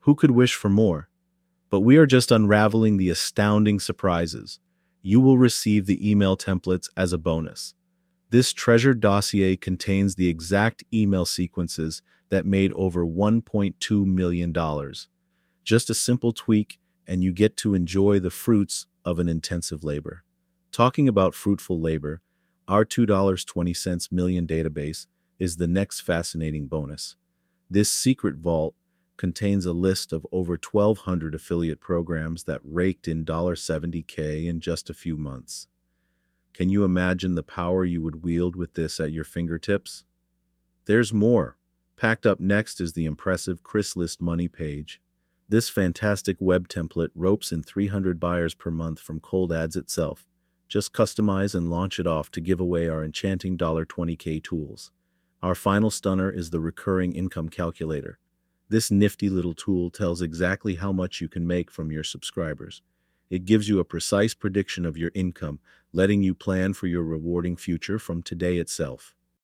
Who could wish for more? But we are just unraveling the astounding surprises. You will receive the email templates as a bonus. This treasured dossier contains the exact email sequences that made over $1.2 million. Just a simple tweak, and you get to enjoy the fruits of an intensive labor. Talking about fruitful labor, our $2.20 million database is the next fascinating bonus. This secret vault contains a list of over 1,200 affiliate programs that raked in $70K in just a few months. Can you imagine the power you would wield with this at your fingertips? There's more. Packed up next is the impressive ChrisList Money page. This fantastic web template ropes in 300 buyers per month from cold ads itself. Just customize and launch it off to give away our enchanting $20K tools. Our final stunner is the recurring income calculator. This nifty little tool tells exactly how much you can make from your subscribers. It gives you a precise prediction of your income, letting you plan for your rewarding future from today itself.